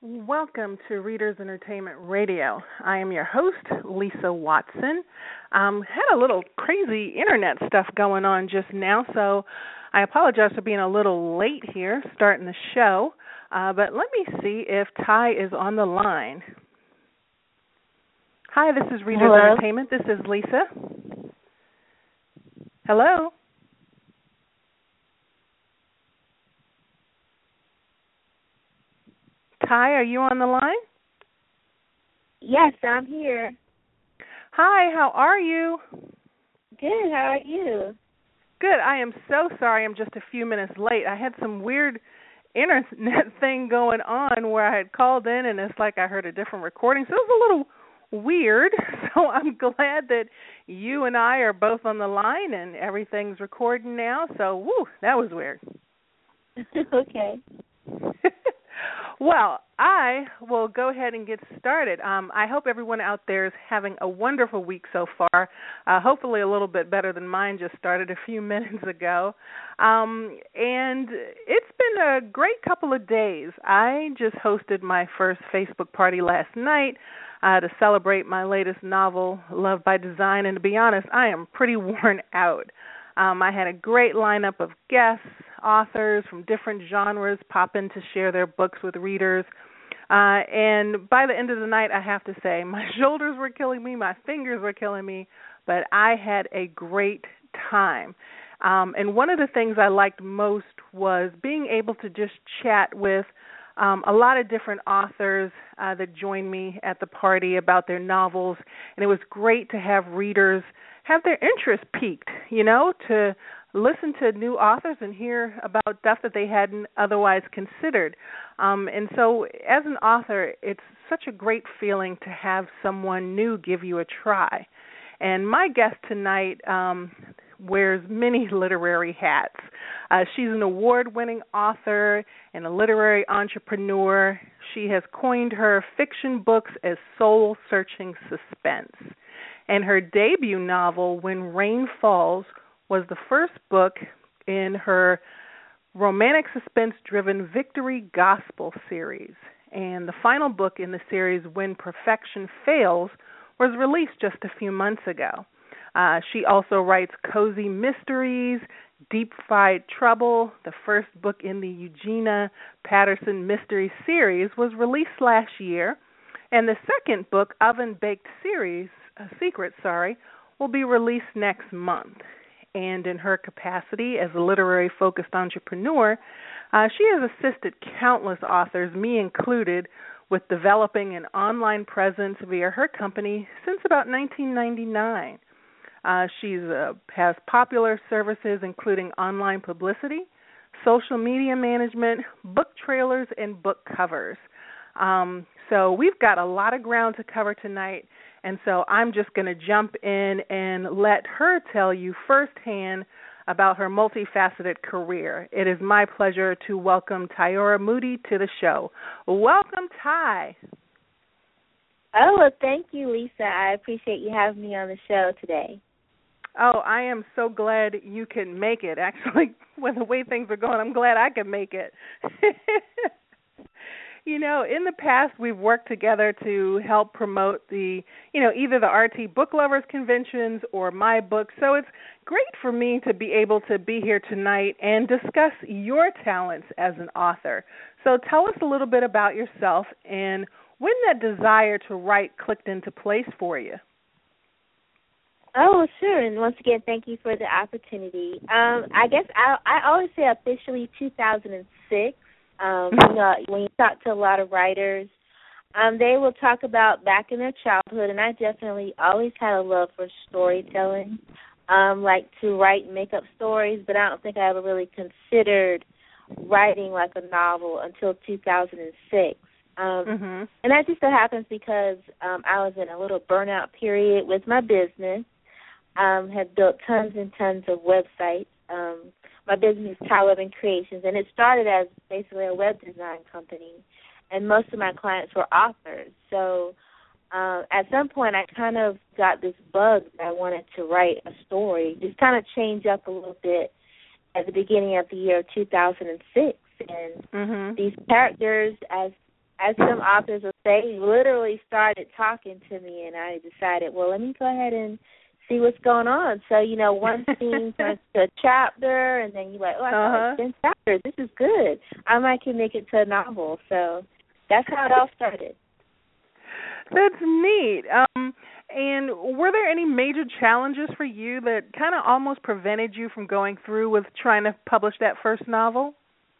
Welcome to Readers Entertainment Radio. I am your host, Lisa Watson. Had a little crazy internet stuff going on just now, so I apologize for being a little late here starting the show. But let me see if Ty is on the line. Hi, this is Readers Hello? Entertainment. This is Lisa. Hello? Ty, are you on the line? Yes, I'm here. Hi, how are you? Good, how are you? Good. I am so sorry I'm just a few minutes late. I had some weird internet thing going on where I had called in and it's like I heard a different recording. So it was a little weird. So I'm glad that you and I are both on the line and everything's recording now. So, woo, that was weird. Okay. Well, I will go ahead and get started. I hope everyone out there is having a wonderful week so far, hopefully a little bit better than mine just started a few minutes ago. And it's been a great couple of days. I just hosted my first Facebook party last night to celebrate my latest novel, Love by Design, and to be honest, I am pretty worn out. I had a great lineup of guests, authors from different genres pop in to share their books with readers. And by the end of the night, I have to say, my shoulders were killing me, my fingers were killing me, but I had a great time. And one of the things I liked most was being able to just chat with a lot of different authors that joined me at the party about their novels. And it was great to have readers have their interest piqued, to listen to new authors and hear about stuff that they hadn't otherwise considered. And so as an author, it's such a great feeling to have someone new give you a try. And my guest tonight wears many literary hats. She's an award-winning author and a literary entrepreneur. She has coined her fiction books as soul-searching suspense. And her debut novel, When Rain Falls, was the first book in her romantic suspense-driven Victory Gospel series. And the final book in the series, When Perfection Fails, was released just a few months ago. She also writes cozy mysteries, Deep Fried Trouble. The first book in the Eugenia Patterson mystery series was released last year. And the second book, Oven Baked Secret, will be released next month. And in her capacity as a literary-focused entrepreneur, she has assisted countless authors, me included, with developing an online presence via her company since about 1999. She has popular services including online publicity, social media management, book trailers, and book covers. So we've got a lot of ground to cover tonight, and so I'm just going to jump in and let her tell you firsthand about her multifaceted career. It is my pleasure to welcome Tyora Moody to the show. Welcome, Ty. Oh, well, thank you, Lisa. I appreciate you having me on the show today. Oh, I am so glad you can make it. Actually, with the way things are going, I'm glad I can make it. In the past, we've worked together to help promote the, either the RT Book Lovers conventions or my book. So it's great for me to be able to be here tonight and discuss your talents as an author. So tell us a little bit about yourself and when that desire to write clicked into place for you. Oh, sure. And once again, thank you for the opportunity. I guess I always say officially 2006. When you talk to a lot of writers, they will talk about back in their childhood, and I definitely always had a love for storytelling, like to write and make up stories, but I don't think I ever really considered writing like a novel until 2006. And that just so happens because I was in a little burnout period with my business, had built tons and tons of websites. My business is Ty Webbing Creations, and it started as basically a web design company, and most of my clients were authors. So at some point I kind of got this bug that I wanted to write a story, just kind of change up a little bit at the beginning of the year 2006. And these characters, as as some authors will say, literally started talking to me, and I decided, well, let me go ahead and see what's going on. So, one scene turns to a chapter, and then you're like, oh, I got 10 chapters. This is good. I might can make it to a novel. So that's how it all started. That's neat. And were there any major challenges for you that kind of almost prevented you from going through with trying to publish that first novel?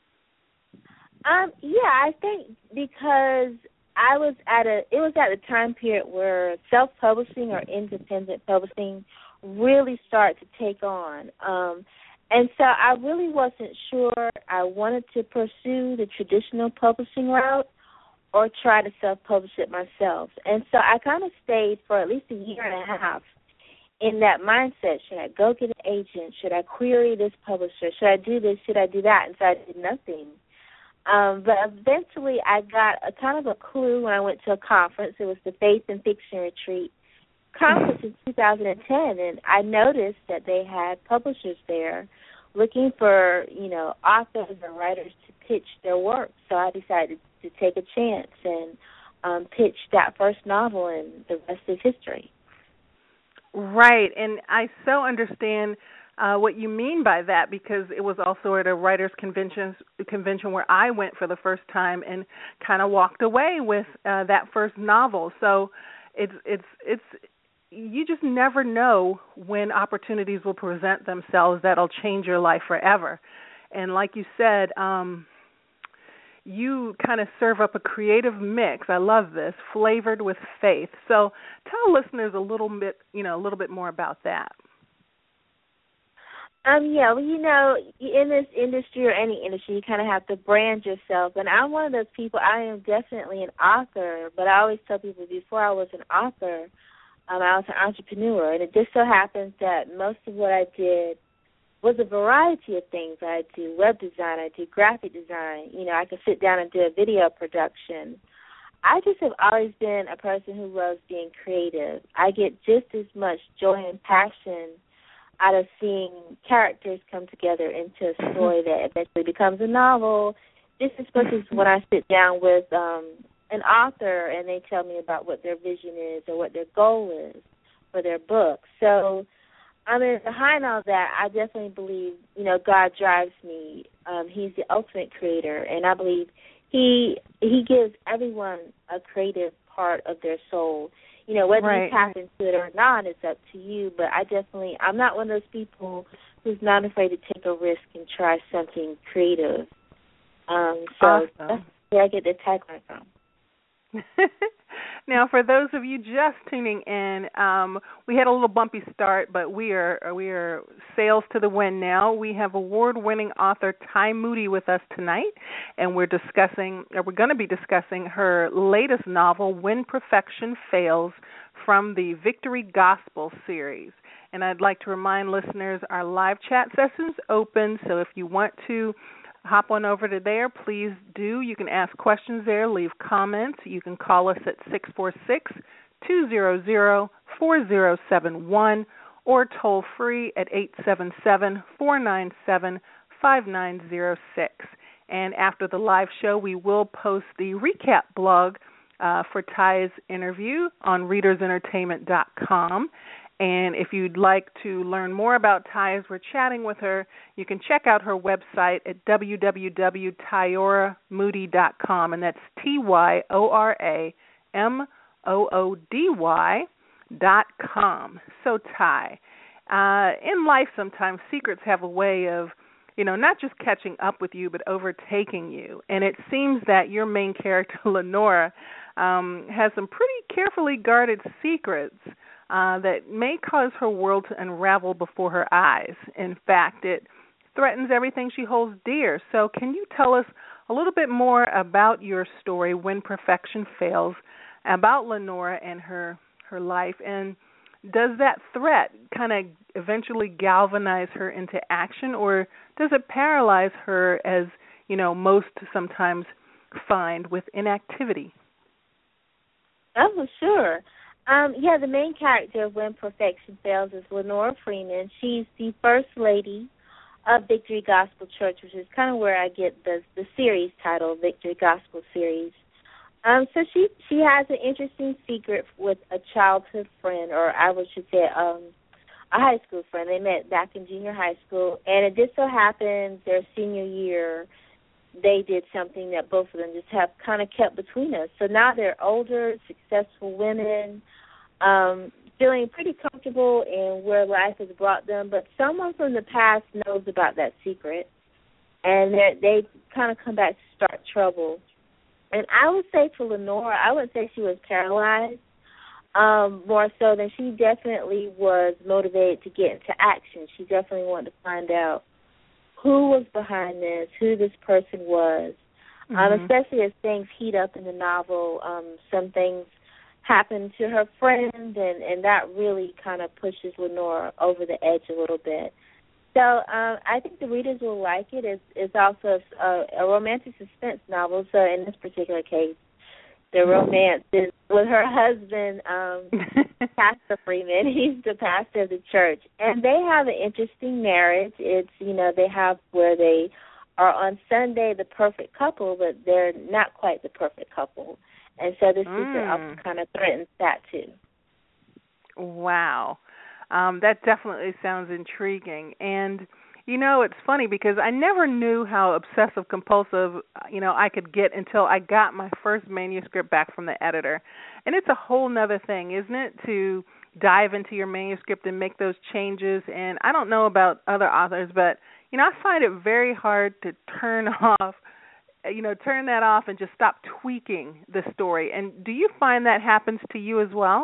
Yeah, I think because it was at a time period where self-publishing or independent publishing really started to take on. And so I really wasn't sure I wanted to pursue the traditional publishing route or try to self-publish it myself. And so I kind of stayed for at least a year and a half in that mindset. Should I go get an agent? Should I query this publisher? Should I do this? Should I do that? And so I did nothing. But eventually I got a kind of a clue when I went to a conference. It was the Faith and Fiction Retreat conference in 2010, and I noticed that they had publishers there looking for, authors or writers to pitch their work. So I decided to take a chance and pitch that first novel, and the rest is history. Right, and I so understand what you mean by that, because it was also at a writers' convention where I went for the first time and kind of walked away with that first novel. So it's you just never know when opportunities will present themselves that'll change your life forever. And like you said, you kind of serve up a creative mix. I love this, flavored with faith. So tell listeners a little bit more about that. Yeah, well, in this industry or any industry, you kind of have to brand yourself. And I'm one of those people, I am definitely an author, but I always tell people before I was an author, I was an entrepreneur. And it just so happens that most of what I did was a variety of things. I do web design, I do graphic design. I could sit down and do a video production. I just have always been a person who loves being creative. I get just as much joy and passion out of seeing characters come together into a story that eventually becomes a novel, just as much as when I sit down with an author and they tell me about what their vision is or what their goal is for their book. So, behind all that, I definitely believe, God drives me. He's the ultimate creator, and I believe He gives everyone a creative part of their soul. Whether you tap into it or not, it's up to you. But I'm not one of those people who's not afraid to take a risk and try something creative. Awesome. That's where I get the tagline from. Now, for those of you just tuning in, we had a little bumpy start, but we are sails to the wind now. We have award-winning author Ty Moody with us tonight, and we're going to be discussing her latest novel, When Perfection Fails, from the Victory Gospel series. And I'd like to remind listeners our live chat session's open, so if you want to hop on over to there, please do. You can ask questions there, leave comments. You can call us at 646-200-4071 or toll free at 877-497-5906. And after the live show, we will post the recap blog for Ty's interview on readersentertainment.com. And if you'd like to learn more about Ty as we're chatting with her, you can check out her website at www.tyoramoody.com, and that's TYORAMOODY.com. So, Ty, in life sometimes secrets have a way of, not just catching up with you, but overtaking you. And it seems that your main character, Lenora, has some pretty carefully guarded secrets that may cause her world to unravel before her eyes. In fact, it threatens everything she holds dear. So can you tell us a little bit more about your story, When Perfection Fails, about Lenora and her life, and does that threat kind of eventually galvanize her into action, or does it paralyze her, as most sometimes find, with inactivity? Oh, sure. The main character of When Perfection Fails is Lenora Freeman. She's the First Lady of Victory Gospel Church, which is kind of where I get the series title, Victory Gospel Series. So she has an interesting secret with a childhood friend, or I should say, a high school friend. They met back in junior high school, and it just so happens their senior year they did something that both of them just have kind of kept between us. So now they're older, successful women, feeling pretty comfortable in where life has brought them, but someone from the past knows about that secret, and they kind of come back to start trouble. And I would say to Lenora, I would say she was paralyzed more so than she definitely was motivated to get into action. She definitely wanted to find out who was behind this, who this person was, especially as things heat up in the novel. Some things happen to her friend, and that really kind of pushes Lenora over the edge a little bit. So I think the readers will like it. It's also a romantic suspense novel, so in this particular case, the romance is with her husband, Pastor Freeman. He's the pastor of the church. And they have an interesting marriage. It's, they have where they are on Sunday the perfect couple, but they're not quite the perfect couple. And so the secret also kind of threatens that too. Wow. That definitely sounds intriguing. And, it's funny because I never knew how obsessive-compulsive, I could get until I got my first manuscript back from the editor. And it's a whole nother thing, isn't it, to dive into your manuscript and make those changes. And I don't know about other authors, but, I find it very hard to turn that off and just stop tweaking the story. And do you find that happens to you as well?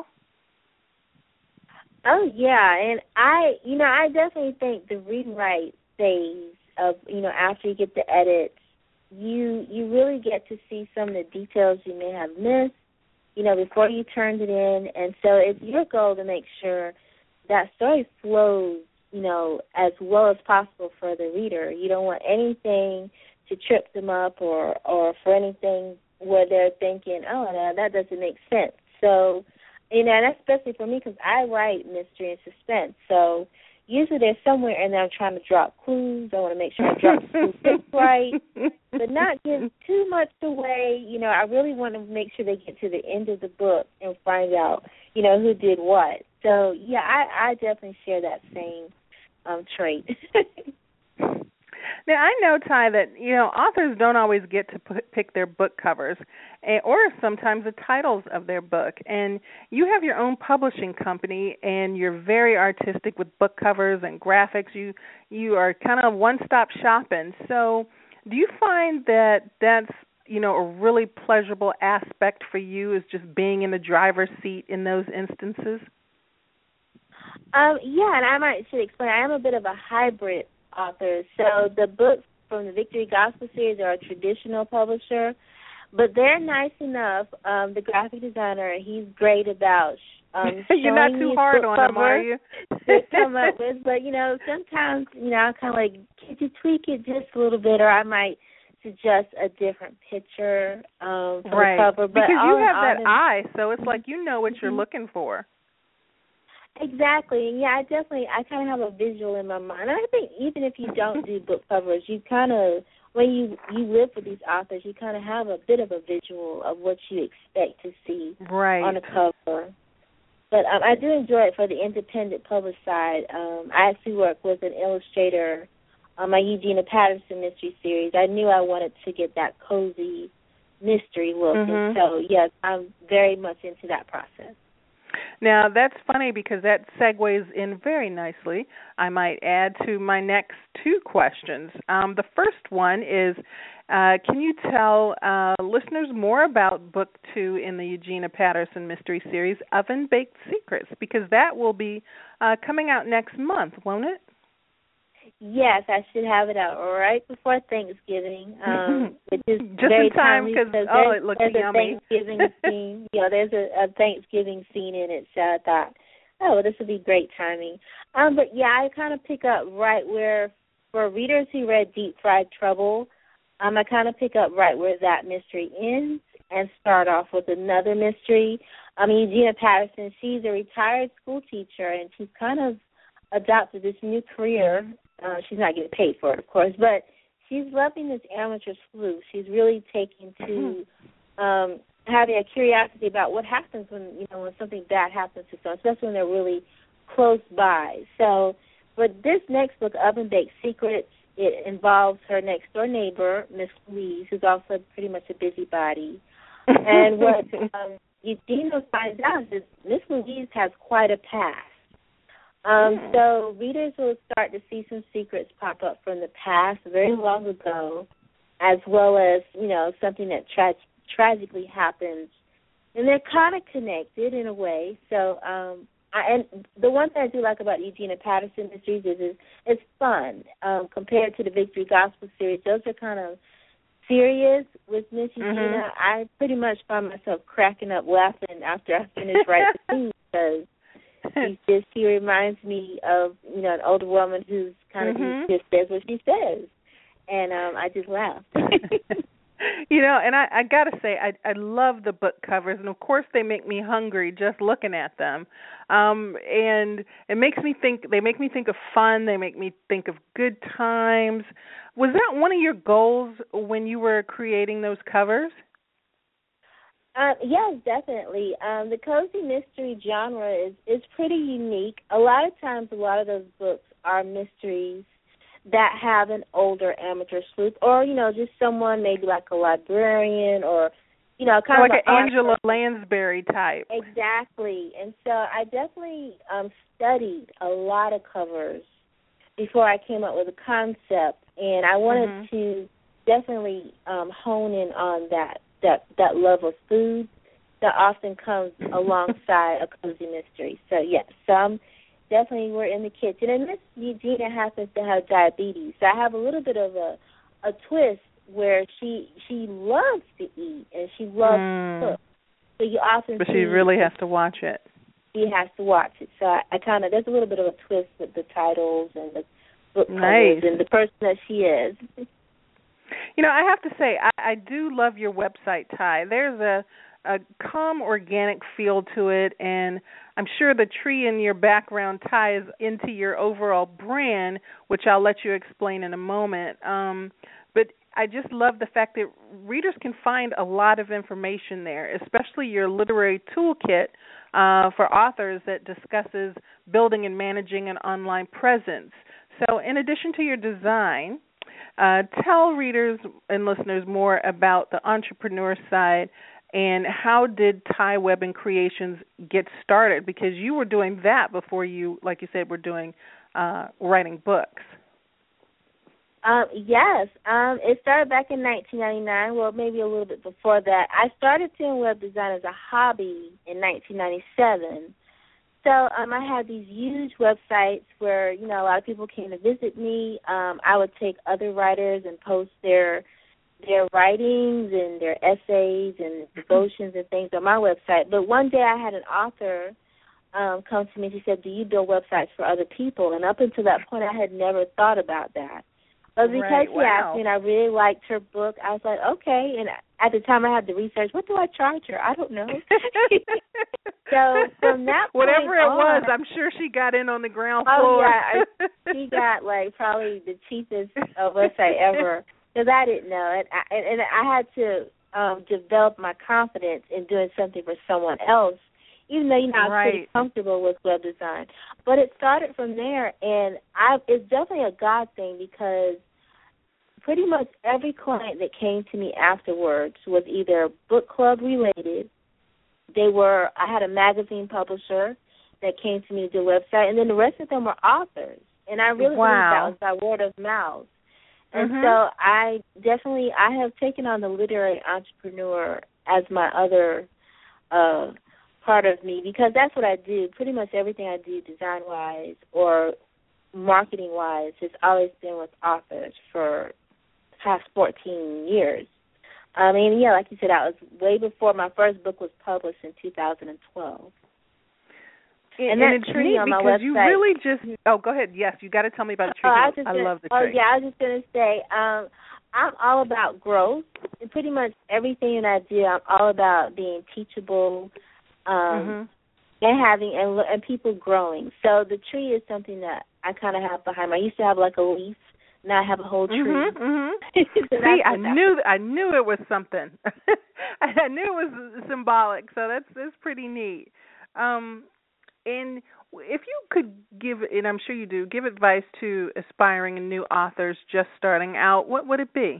Oh yeah, and I definitely think the read and write phase of after you get the edits, you really get to see some of the details you may have missed, before you turned it in, and so it's your goal to make sure that story flows, as well as possible for the reader. You don't want anything to trip them up or for anything where they're thinking, oh no, that doesn't make sense. So. And that's especially for me because I write mystery and suspense. So usually there's somewhere in there I'm trying to drop clues. I want to make sure I drop the clues right, but not give too much away. I really want to make sure they get to the end of the book and find out, who did what. So, yeah, I definitely share that same trait. Now, I know, Ty, that, authors don't always get to pick their book covers or sometimes the titles of their book. And you have your own publishing company, and you're very artistic with book covers and graphics. You are kind of one-stop shopping. So do you find that that's, a really pleasurable aspect for you is just being in the driver's seat in those instances? Yeah, and I should explain. I am a bit of a hybrid authors. So the books from the Victory Gospel series are a traditional publisher, but they're nice enough. The graphic designer, he's great about you're not too hard on them, are you? To come up with, but sometimes I kind of like, could you tweak it just a little bit, or I might suggest a different picture for the cover. But because you have that eye, so it's like what you're looking for. Exactly. And yeah, I kind of have a visual in my mind. And I think even if you don't do book covers, you kind of, when you live with these authors, you kind of have a bit of a visual of what you expect to see on a cover. But I do enjoy it for the independent published side. I actually work with an illustrator on my Eugenia Patterson mystery series. I knew I wanted to get that cozy mystery look. And so, yes, I'm very much into that process. Now, that's funny because that segues in very nicely, I might add, to my next two questions. The first one is, can you tell listeners more about Book 2 in the Eugenia Patterson Mystery Series, Oven Baked Secrets? Because that will be coming out next month, won't it? Yes, I should have it out right before Thanksgiving, which is just very in time because it looks yummy. There's a Thanksgiving scene. There's a Thanksgiving scene in it, so I thought, this would be great timing. But yeah, I kind of pick up right where, for readers who read Deep Fried Trouble, I kind of pick up right where that mystery ends and start off with another mystery. Eugenia Patterson, she's a retired school teacher, and she's kind of adopted this new career. She's not getting paid for it, of course, but she's loving this amateur sleuth. She's really taking to having a curiosity about what happens when something bad happens to someone, especially when they're really close by. So, but this next book, Oven Baked Secrets, it involves her next door neighbor, Miss Louise, who's also pretty much a busybody. And what Eugenia finds out is Miss Louise has quite a past. So readers will start to see some secrets pop up from the past, very long ago, as well as, something that tragically happens. And they're kind of connected in a way. So, and the one thing I do like about Eugenia Patterson Mysteries is it's fun compared to the Victory Gospel series. Those are kind of serious. With Miss Eugenia, I pretty much find myself cracking up laughing after I finish writing because she reminds me of an older woman who's kind of just says what she says, and I just laugh. And I gotta say, I love the book covers, and of course they make me hungry just looking at them. And it makes me think. They make me think of fun. They make me think of good times. Was that one of your goals when you were creating those covers? Yes, definitely. The cozy mystery genre is pretty unique. A lot of times, a lot of those books are mysteries that have an older amateur sleuth, or just someone maybe like a librarian, or kind of like an Angela Lansbury type. Exactly. And so I definitely studied a lot of covers before I came up with a concept, and I wanted to definitely hone in on that love of food that often comes alongside a cozy mystery. So yes, definitely we're in the kitchen. And Miss Eugenia happens to have diabetes, so I have a little bit of a twist where she loves to eat and she loves to cook. So you often But she really has to watch it. She has to watch it. So I kind of, there's a little bit of a twist with the titles and the book covers and the person that she is. I have to say, I do love your website, Ty. There's a calm, organic feel to it, and I'm sure the tree in your background ties into your overall brand, which I'll let you explain in a moment. But I just love the fact that readers can find a lot of information there, especially your literary toolkit for authors that discusses building and managing an online presence. So in addition to your design, tell readers and listeners more about the entrepreneur side and how did Ty Webb & Creations get started? Because you were doing that before you, like you said, were doing writing books. Yes. It started back in 1999, well, maybe a little bit before that. I started doing web design as a hobby in 1997. So I had these huge websites where, a lot of people came to visit me. I would take other writers and post their writings and their essays and devotions and things on my website. But one day I had an author come to me and she said, do you build websites for other people? And up until that point, I had never thought about that. But because she asked me and I really liked her book, I was like, okay. And at the time I had to research, what do I charge her? I don't know. So from that point whatever it was, I'm sure she got in on the ground floor. Oh, yeah. She got, probably the cheapest website ever because I didn't know it. And I had to develop my confidence in doing something for someone else, even though, I was pretty comfortable with web design. But it started from there, and it's definitely a God thing because pretty much every client that came to me afterwards was either book club related. I had a magazine publisher that came to me to do a website, and then the rest of them were authors. And I really believe that was by word of mouth. And so I have taken on the literary entrepreneur as my other part of me because that's what I do. Pretty much everything I do design-wise or marketing-wise has always been with authors for the past 14 years. Like you said, that was way before my first book was published in 2012. And it's neat on my website. You really just go ahead. Yes, you got to tell me about the tree. I love the tree. I was just going to say, I'm all about growth. And pretty much everything that I do, I'm all about being teachable and having and people growing. So the tree is something that I kind of have behind me. I used to have like a leaf. Now I have a whole tree. See, I knew it was something. I knew it was symbolic, so that's pretty neat. And if you could give, and I'm sure you do, give advice to aspiring and new authors just starting out, what would it be?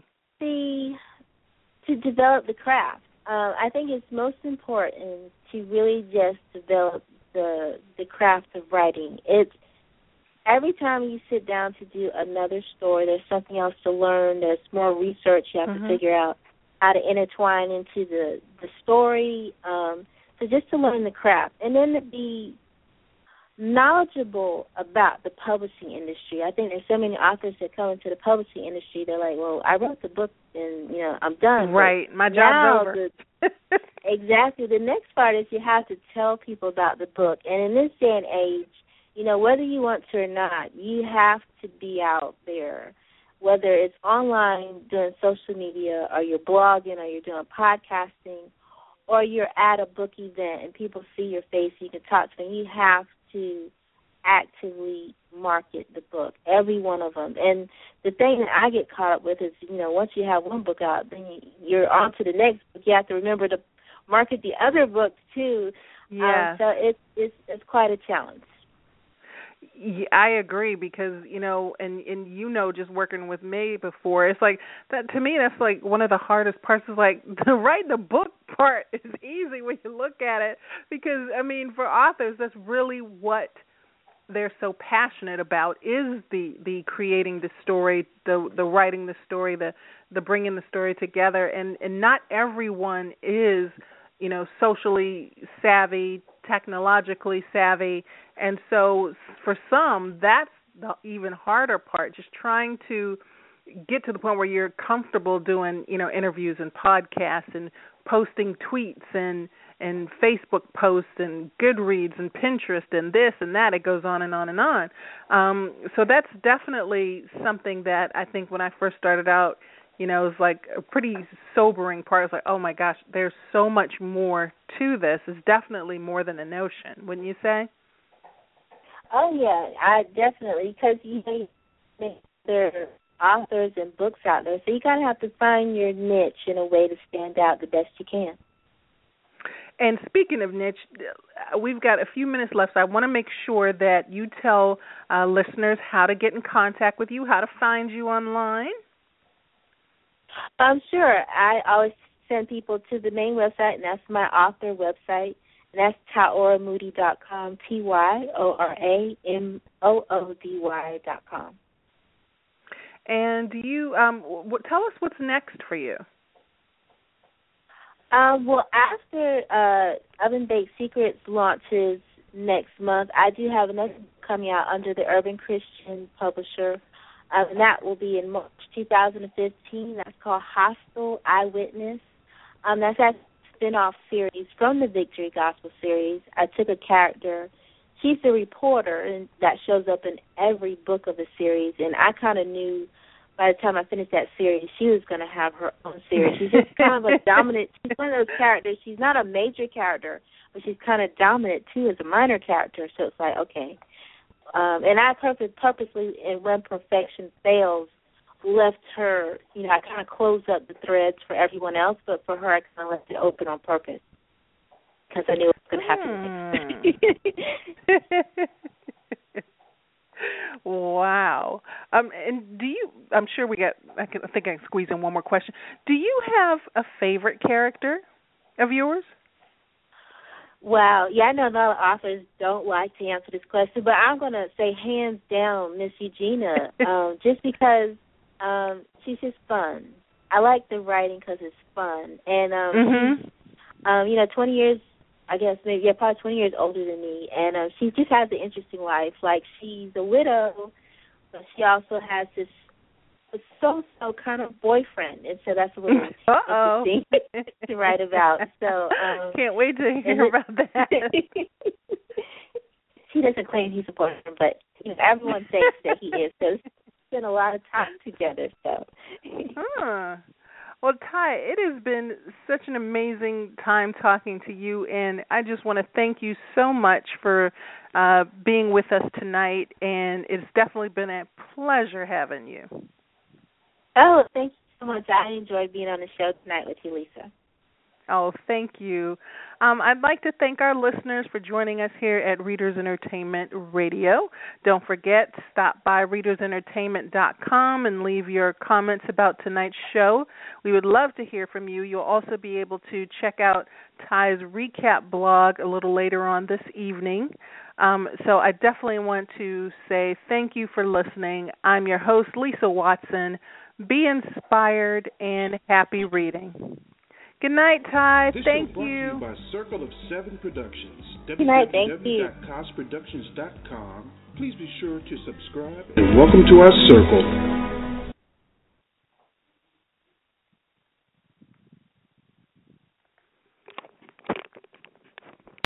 To develop the craft. I think it's most important to really just develop the craft of writing. It's every time you sit down to do another story, there's something else to learn. There's more research you have to figure out how to intertwine into the story. So just to learn the craft, and then to be knowledgeable about the publishing industry. I think there's so many authors that come into the publishing industry. They're like, well, I wrote the book and, I'm done. Right. My job's over. Exactly. The next part is you have to tell people about the book. And in this day and age, whether you want to or not, you have to be out there, whether it's online doing social media or you're blogging or you're doing podcasting or you're at a book event and people see your face, you can talk to them. You have to actively market the book, every one of them. And the thing that I get caught up with is, once you have one book out, then you're on to the next book. You have to remember to market the other books too. Yeah. So it's quite a challenge. Yeah, I agree because, and just working with me before, it's like that to me. That's like one of the hardest parts. Is like the write the book part is easy when you look at it because for authors that's really what they're so passionate about is the creating the story, the writing the story, the bringing the story together, and not everyone is socially savvy, technologically savvy, and so for some, that's the even harder part, just trying to get to the point where you're comfortable doing, interviews and podcasts and posting tweets and Facebook posts and Goodreads and Pinterest and this and that. It goes on and on and on. So that's definitely something that I think when I first started out, it was like a pretty sobering part. It's like, oh my gosh, there's so much more to this. It's definitely more than a notion, wouldn't you say? Oh yeah, I definitely, because there are authors and books out there, so you kind of have to find your niche in a way to stand out the best you can. And speaking of niche, we've got a few minutes left, so I want to make sure that you tell listeners how to get in contact with you, how to find you online. Sure. I always send people to the main website, and that's my author website, and that's TyoraMoody.com, TyoraMoody.com. And do you tell us what's next for you? Well, after Oven Baked Secrets launches next month, I do have another book coming out under the Urban Christian publisher, and that will be in March 2015. That's called Hostile Eyewitness. That's a spin-off series from the Victory Gospel series. I took a character. She's a reporter, and that shows up in every book of the series, and I kind of knew by the time I finished that series, she was going to have her own series. She's just kind of a dominant. She's one of those characters. She's not a major character, but she's kind of dominant, too, as a minor character. So it's like, okay. And I purposely, in When Perfection Fails, left her, I kind of closed up the threads for everyone else, but for her, I kind of left it open on purpose because I knew it was going to happen. Wow. And do you, I'm sure I think I can squeeze in one more question. Do you have a favorite character of yours? Wow. Yeah, I know a lot of authors don't like to answer this question, but I'm going to say hands down Miss Eugenia, just because she's just fun. I like the writing because it's fun. And, she's, 20 years, I guess, maybe, probably 20 years older than me, and she just has an interesting life. Like, she's a widow, but she also has this so-so kind of boyfriend, and so that's a little interesting to write about. So can't wait to hear about that. She doesn't claim he's a boyfriend, but everyone thinks that he is, so we spend a lot of time together. So. Well, Ty, it has been such an amazing time talking to you, and I just want to thank you so much for being with us tonight, and it's definitely been a pleasure having you. Oh, thank you so much. I enjoyed being on the show tonight with you, Lisa. Oh, thank you. I'd like to thank our listeners for joining us here at Readers Entertainment Radio. Don't forget, stop by readersentertainment.com and leave your comments about tonight's show. We would love to hear from you. You'll also be able to check out Ty's recap blog a little later on this evening. So I definitely want to say thank you for listening. I'm your host, Lisa Watson. Be inspired and happy reading. Good night, Ty. Thank you. This show brought to you by Circle of Seven Productions. Good night. Thank you. www.cosproductions.com. Please be sure to subscribe and welcome to our circle.